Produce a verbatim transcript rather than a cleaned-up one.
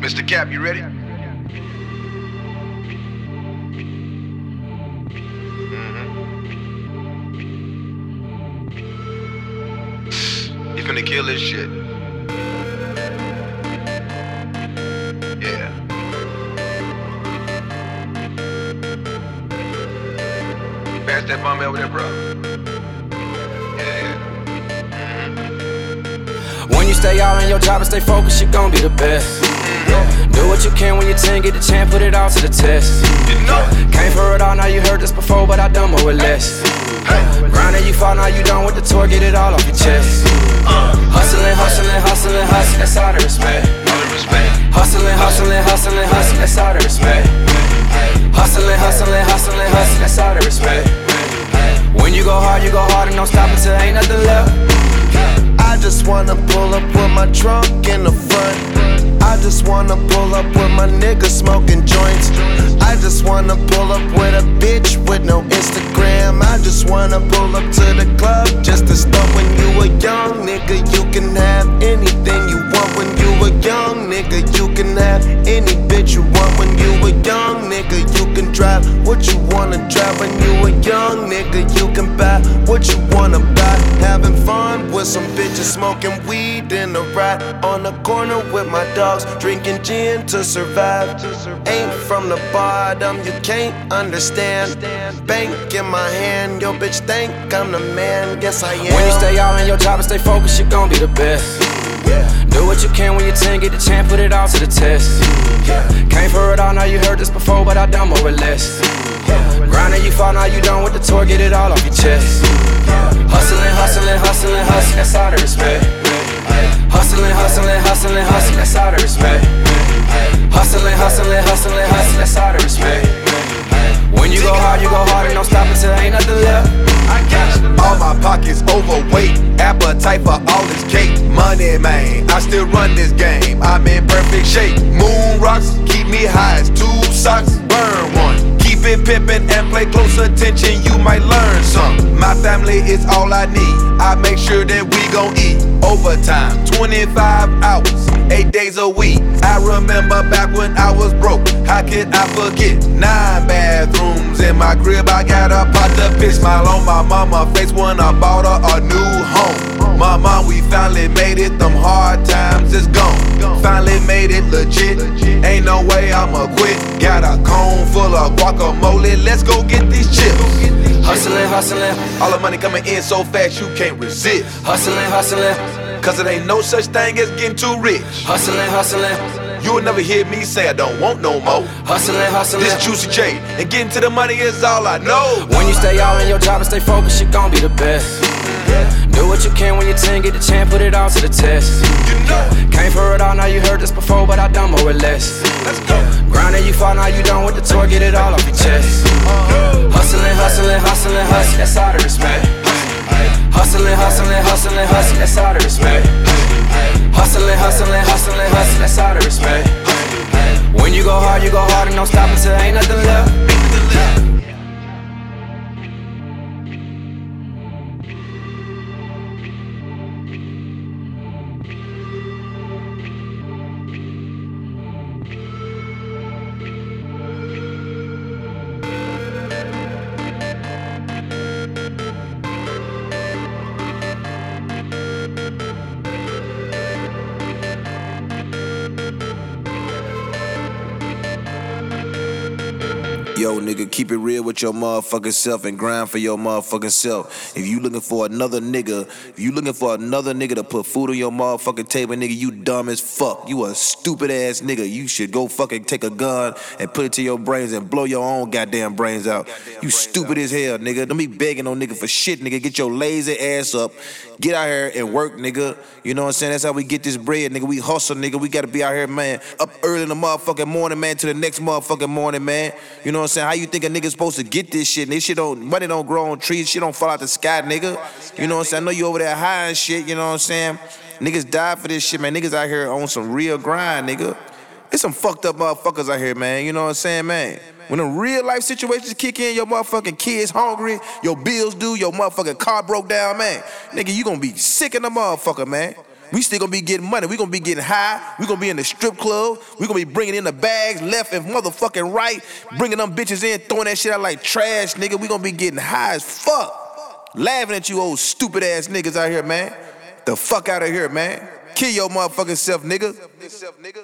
Mister Cap, you ready? You finna kill this shit. Yeah. Pass that bomb over there, bro. Yeah. Mm-hmm. When you stay all in your job and stay focused, you gon' be the best. Mm-hmm. Do what you can when you ten, get the chance, put it all to the test. You know. Came for it all, now you heard this before, but I done more or less. Hey. Grinding, you fall, now you done with the tour, get it all off your chest. Uh. Hustling, hustling, hustling, hustling, that's all the respect. All the respect. Hustling, hustling, hustling, hustling, that's all the respect. Hustling, hustling, hustling, hustling, that's all the respect. When you go hard, you go hard and don't stop until ain't nothing left. I just wanna pull up with my trunk in the front. I just wanna pull up with my niggas smoking joints. I just wanna pull up with a bitch with no Instagram. I just wanna pull up to the club just to start. When you a young nigga, you can have anything you want. When you a young nigga, you can have any bitch you want. When you a young nigga, you can drive what you wanna drive. When you a young nigga, you can buy what you wanna buy. Having fun with some bitches, smoking weed in the ride. On the corner with my dogs, drinking gin to survive. Ain't from the bottom, you can't understand. Bank in my hand, your bitch think I'm the man. Yes I am. When you stay all in your job and stay focused, you gon' be the best. Do what you can when you ten, get the chance, put it all to the test. Came for it all, now you heard this before, but I done more or less. Grinding, you fall, now you done with the tour, get it all off your chest. Hustling, hustling, hustling, hustling, that's all the respect. Hustling, hustling, hustling, hustling, that's all the respect. Hustling, hustling, hustling, hustling, that's all the respect. When you go hard, you go hard and don't stop until ain't nothing left. All my pockets overweight, appetite for all this cake. Money, man, I still run this game. I'm in perfect shape. Moon rocks keep me high as two socks. Burn one. Keep it pimpin' and play close attention, you might learn some. My family is all I need. I make sure that we gon' eat. Overtime, twenty-five hours, eight days a week. I remember back when I was broke. How could I forget? Nine bathrooms in my crib. I got a pot to piss. Smile on my mama face when I bought her a new home. Mama, we finally made it. Them hard times is gone. Finally made it legit. Ain't no way I'ma quit. Got a cone full of guacamole. Let's go get these chips. Hustling, hustling, all the money coming in so fast you can't resist. hustling, hustling, Cause it ain't no such thing as getting too rich. hustling, hustling, You'll never hear me say I don't want no more. hustling, hustling. This Juicy J, and getting to the money is all I know. When you stay all in your job and stay focused, you gon' be the best. Do what you can when you ten, get the chance, put it all to the test. You know. Came for it all, now you heard this before, but I done more or less. Let's go. Grinding, you fall, now you done with the tour, get it all off your chest. Hustling, hustling, hustling, hustling, that's all the respect. Hustling, hustling, hustling, hustling, that's all the respect. Hustling, hustling, hustling, hustling, that's all the respect. When you go hard, you go hard and don't stop until ain't nothing left. Yo, nigga, keep it real with your motherfucking self and grind for your motherfucking self. If you looking for another nigga, if you looking for another nigga to put food on your motherfucking table, nigga, you dumb as fuck. You a stupid ass nigga. You should go fucking take a gun and put it to your brains and blow your own goddamn brains out. You stupid as hell, nigga. Don't be begging no nigga for shit, nigga. Get your lazy ass up. Get out here and work, nigga. You know what I'm saying? That's how we get this bread, nigga. We hustle, nigga. We gotta be out here, man. Up early in the motherfucking morning, man, to the next motherfucking morning, man. You know what I'm saying? How you think a nigga supposed to get this shit? This shit don't, money don't grow on trees. Shit don't fall out the sky, nigga. You know what I'm saying? I know you over there high and shit, you know what I'm saying? Niggas die for this shit, man. Niggas out here on some real grind, nigga. There's some fucked up motherfuckers out here, man. You know what I'm saying, man? When the real life situations kick in, your motherfucking kids hungry, your bills due, your motherfucking car broke down, man. Nigga, you gonna be sick in the motherfucker, man. We still gonna be getting money. We gonna be getting high. We gonna be in the strip club. We gonna be bringing in the bags left and motherfucking right, bringing them bitches in, throwing that shit out like trash, nigga. We gonna be getting high as fuck, laughing at you old stupid ass niggas out here, man. The fuck out of here, man. Kill your motherfucking self, nigga.